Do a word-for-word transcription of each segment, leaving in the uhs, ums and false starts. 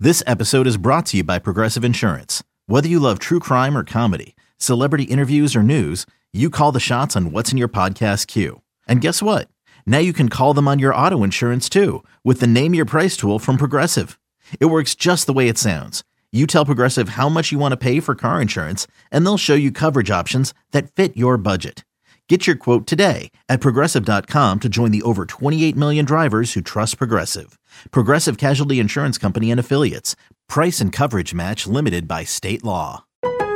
This episode is brought to you by Progressive Insurance. Whether you love true crime or comedy, celebrity interviews or news, you call the shots on what's in your podcast queue. And guess what? Now you can call them on your auto insurance too with the Name Your Price tool from Progressive. It works just the way it sounds. You tell Progressive how much you want to pay for car insurance, and they'll show you coverage options that fit your budget. Get your quote today at Progressive dot com to join the over twenty-eight million drivers who trust Progressive. Progressive Casualty Insurance Company and Affiliates. Price and coverage match limited by state law.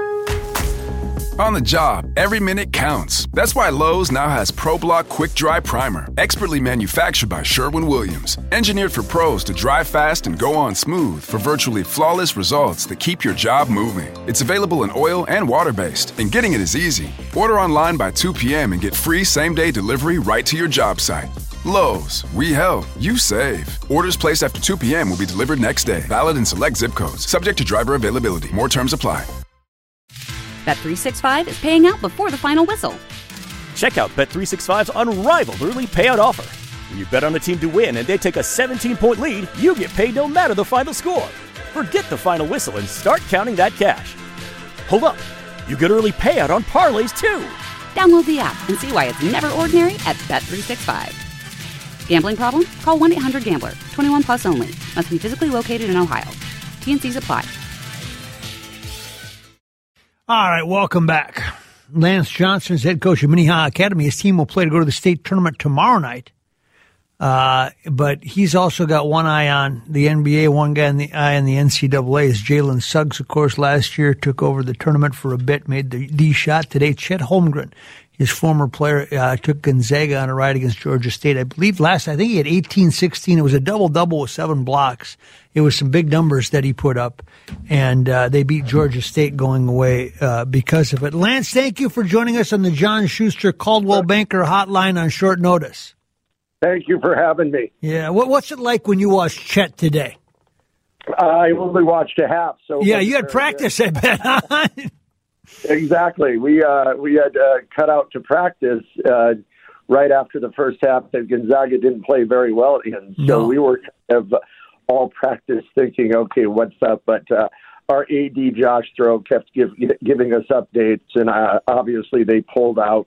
On the job, every minute counts. That's why Lowe's now has ProBlock Quick Dry Primer, expertly manufactured by Sherwin-Williams. Engineered for pros to dry fast and go on smooth for virtually flawless results that keep your job moving. It's available in oil and water-based, and getting it is easy. Order online by two p.m. and get free same-day delivery right to your job site. Lowe's, we help, you save. Orders placed after two p.m. will be delivered next day. Valid in select zip codes. Subject to driver availability. More terms apply. Bet three sixty-five is paying out before the final whistle. Check out Bet three sixty-five's unrivaled early payout offer. When you bet on a team to win and they take a seventeen-point lead, you get paid no matter the final score. Forget the final whistle and start counting that cash. Hold up. You get early payout on parlays, too. Download the app and see why it's never ordinary at Bet three sixty-five. Gambling problem? Call one eight hundred gambler. twenty-one plus only. Must be physically located in Ohio. T and C's apply. All right, welcome back. Lance Johnson is head coach of Minnehaha Academy. His team will play to go to the state tournament tomorrow night. Uh, but he's also got one eye on the N B A, one guy in the eye on the N C double A. Is Jalen Suggs, of course, last year took over the tournament for a bit, made the D shot today. Chet Holmgren, his former player, uh, took Gonzaga on a ride against Georgia State. I believe last, I think he had eighteen sixteen. It was a double-double with seven blocks. It was some big numbers that he put up, and uh, they beat Georgia State going away uh, because of it. Lance, thank you for joining us on the John Schuster Coldwell Banker Hotline on short notice. Thank you for having me. Yeah, what, what's it like when you watched Chet today? I only watched a half. So yeah, you had practice, I bet. Exactly. We uh, we had uh, cut out to practice uh, right after the first half that Gonzaga didn't play very well in. So no. we were kind of all practice thinking, okay, what's up? But uh, our A D, Josh Throw, kept give, giving us updates, and uh, obviously they pulled out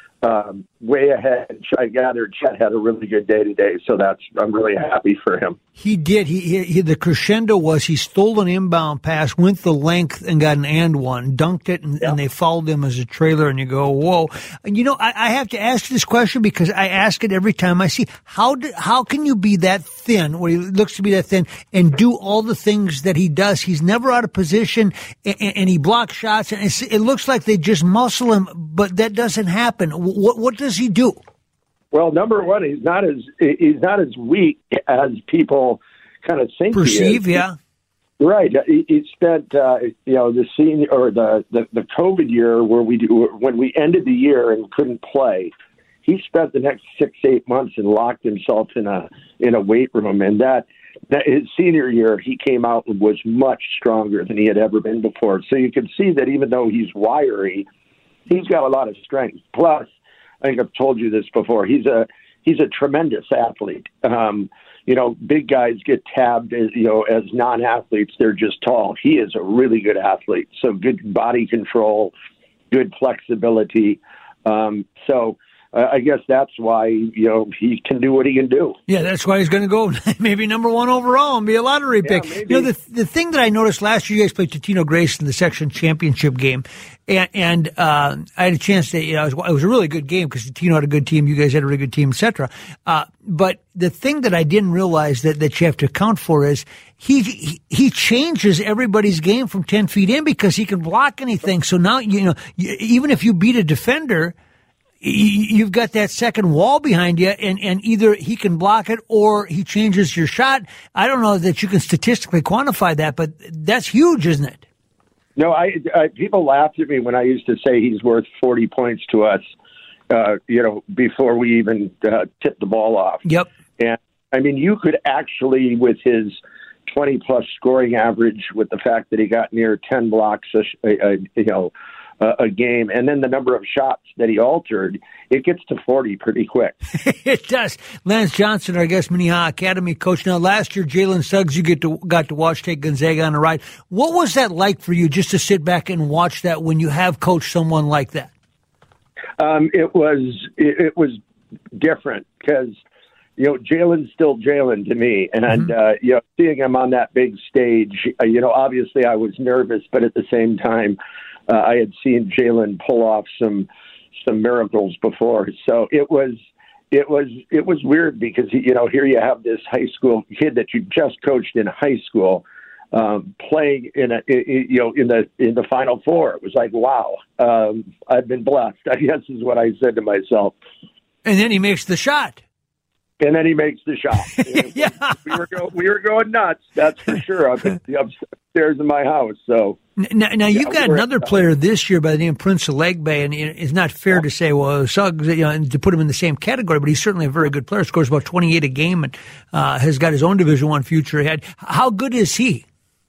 um, way ahead. I gather Chet had a really good day today, so that's I'm really happy for him. He did. He, he, he the crescendo was he stole an inbound pass, went the length and got an and one, dunked it, and, yeah. and they fouled him as a trailer. And you go, whoa! And you know, I, I have to ask this question because I ask it every time I see how do, how can you be that thin, or he looks to be that thin, and do all the things that he does? He's never out of position, and, and he blocks shots, and it's, it looks like they just muscle him, but that doesn't happen. What what does he do? Well, number one, he's not as he's not as weak as people kind of think perceive. He is. Yeah, right. He, he spent uh, you know the senior or the, the the COVID year where we do, when we ended the year and couldn't play. He spent the next six eight months and locked himself in a in a weight room, and that that his senior year he came out and was much stronger than he had ever been before. So you can see that even though he's wiry, he's got a lot of strength. Plus, I think I've told you this before. He's a he's a tremendous athlete. Um, you know, big guys get tabbed as you know as non-athletes. They're just tall. He is a really good athlete. So good body control, good flexibility. Um, so uh, I guess that's why you know he can do what he can do. Yeah, that's why he's going to go maybe number one overall and be a lottery yeah, pick. Maybe. You know, the the thing that I noticed last year, you guys played Totino Grace in the section championship game. And, and uh, I had a chance to, you know, it was, it was a really good game because Tino had a good team, you guys had a really good team, et cetera. Uh, but the thing that I didn't realize that, that you have to account for is he, he he changes everybody's game from ten feet in because he can block anything. So now, you know, you, even if you beat a defender, you've got that second wall behind you, and, and either he can block it or he changes your shot. I don't know that you can statistically quantify that, but that's huge, isn't it? No, I, I people laughed at me when I used to say he's worth forty points to us, uh, you know, before we even uh, tipped the ball off. Yep. And, I mean, you could actually, with his twenty-plus scoring average, with the fact that he got near ten blocks, a, a, you know, uh, a game, and then the number of shots that he altered, it gets to forty pretty quick. It does. Lance Johnson, our guest, Minnehaha Academy coach. Now, last year, Jalen Suggs, you get to got to watch take Gonzaga on a ride. What was that like for you, just to sit back and watch that when you have coached someone like that? Um, it was it, it was different because, you know, Jalen's still Jalen to me. And, mm-hmm. uh, you know, seeing him on that big stage, uh, you know, obviously I was nervous, but at the same time, uh, I had seen Jalen pull off some some miracles before. So it was it was it was weird because, you know, here you have this high school kid that you just coached in high school um, playing in a, in, you know, in the in the Final Four. It was like, wow, um, I've been blessed, I guess is what I said to myself. And then he makes the shot. And then he makes the shot. Yeah. we were go, we were going nuts. That's for sure. Up at the upstairs in my house. So now, now yeah, you've got we another player this year by the name of Prince Alegbe, and it's not fair yeah. to say, well, Suggs, you know, to put him in the same category, but he's certainly a very good player. Scores about twenty-eight a game, and uh, has got his own Division One future ahead. How good is he?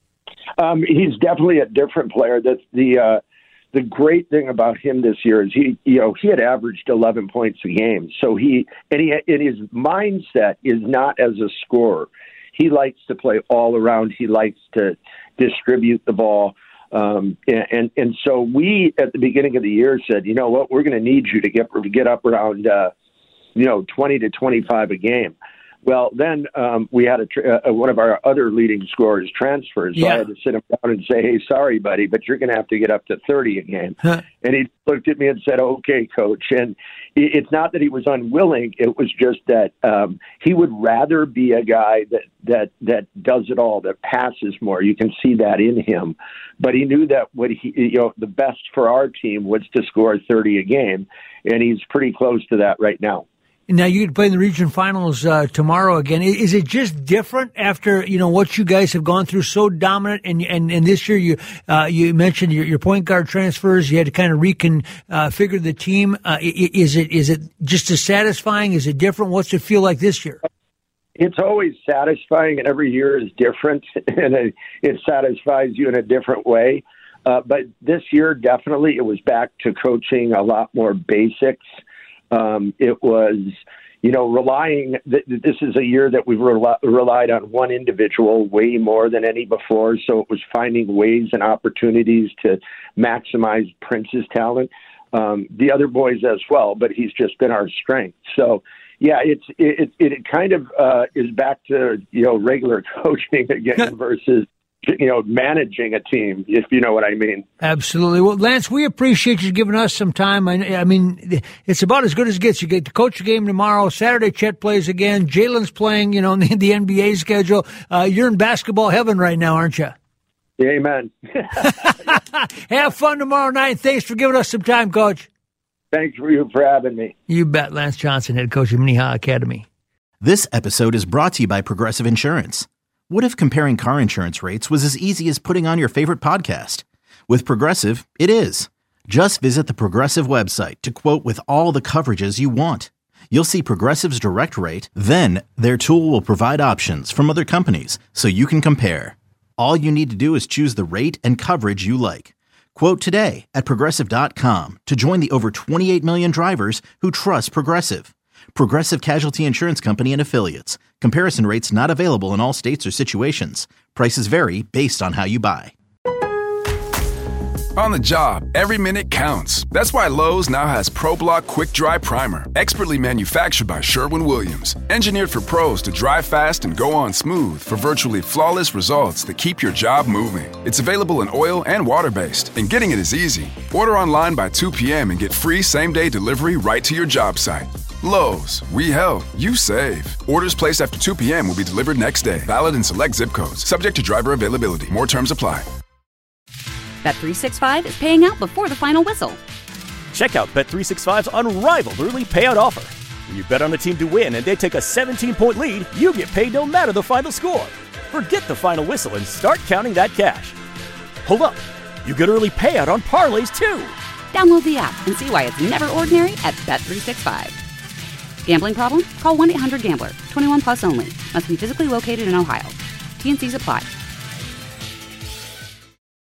Um, he's definitely a different player. That's the. Uh, The great thing about him this year is he, you know, he had averaged eleven points a game. So he, and he, and his mindset is not as a scorer. He likes to play all around. He likes to distribute the ball. Um, and, and, and so we, at the beginning of the year, said, you know what, we're going to need you to get, to get up around, uh, you know, twenty to twenty-five a game. Well, then um, we had a tra- uh, one of our other leading scorers transfers, so yeah. I had to sit him down and say, hey, sorry, buddy, but you're going to have to get up to thirty a game. Huh. And he looked at me and said, okay, coach. And it's not that he was unwilling. It was just that um, he would rather be a guy that, that, that does it all, that passes more. You can see that in him. But he knew that what he, you know, the best for our team was to score thirty a game, and he's pretty close to that right now. Now, you play in the region finals uh, tomorrow again. Is it just different after, you know, what you guys have gone through, so dominant? And and, and this year you uh, you mentioned your, your point guard transfers. You had to kind of reconfigure uh, the team. Uh, is it is it just as satisfying? Is it different? What's it feel like this year? It's always satisfying, and every year is different, and it, it satisfies you in a different way. Uh, but this year, definitely, it was back to coaching a lot more basics. Um, it was, you know, relying, th- this is a year that we've rel- relied on one individual way more than any before. So it was finding ways and opportunities to maximize Prince's talent. Um, the other boys as well, but he's just been our strength. So, yeah, it's it, it, it kind of uh, is back to, you know, regular coaching again versus, you know, managing a team, if you know what I mean. Absolutely. Well, Lance, we appreciate you giving us some time. I, I mean, it's about as good as it gets. You get to coach a game tomorrow. Saturday, Chet plays again. Jalen's playing, you know, in the, the N B A schedule. Uh, you're in basketball heaven right now, aren't you? Amen. Have fun tomorrow night. Thanks for giving us some time, Coach. Thanks for you for having me. You bet. Lance Johnson, head coach of Minnehaha Academy. This episode is brought to you by Progressive Insurance. What if comparing car insurance rates was as easy as putting on your favorite podcast? With Progressive, it is. Just visit the Progressive website to quote with all the coverages you want. You'll see Progressive's direct rate, then their tool will provide options from other companies so you can compare. All you need to do is choose the rate and coverage you like. Quote today at Progressive dot com to join the over twenty-eight million drivers who trust Progressive. Progressive Casualty Insurance Company and Affiliates. Comparison rates not available in all states or situations. Prices vary based on how you buy. On the job, every minute counts. That's why Lowe's now has ProBlock Quick Dry Primer, expertly manufactured by Sherwin-Williams. Engineered for pros to dry fast and go on smooth for virtually flawless results that keep your job moving. It's available in oil and water-based, and getting it is easy. Order online by two p.m. and get free same-day delivery right to your job site. Lowe's, we help, you save. Orders placed after two p.m. will be delivered next day. Valid in select zip codes. Subject to driver availability. More terms apply. Bet three sixty-five is paying out before the final whistle. Check out Bet three sixty-five's unrivaled early payout offer. When you bet on a team to win and they take a seventeen-point lead, you get paid no matter the final score. Forget the final whistle and start counting that cash. Hold up. You get early payout on parlays, too. Download the app and see why it's never ordinary at Bet three sixty-five. Gambling problem? Call one eight hundred gambler. twenty-one plus only. Must be physically located in Ohio. T and C's apply.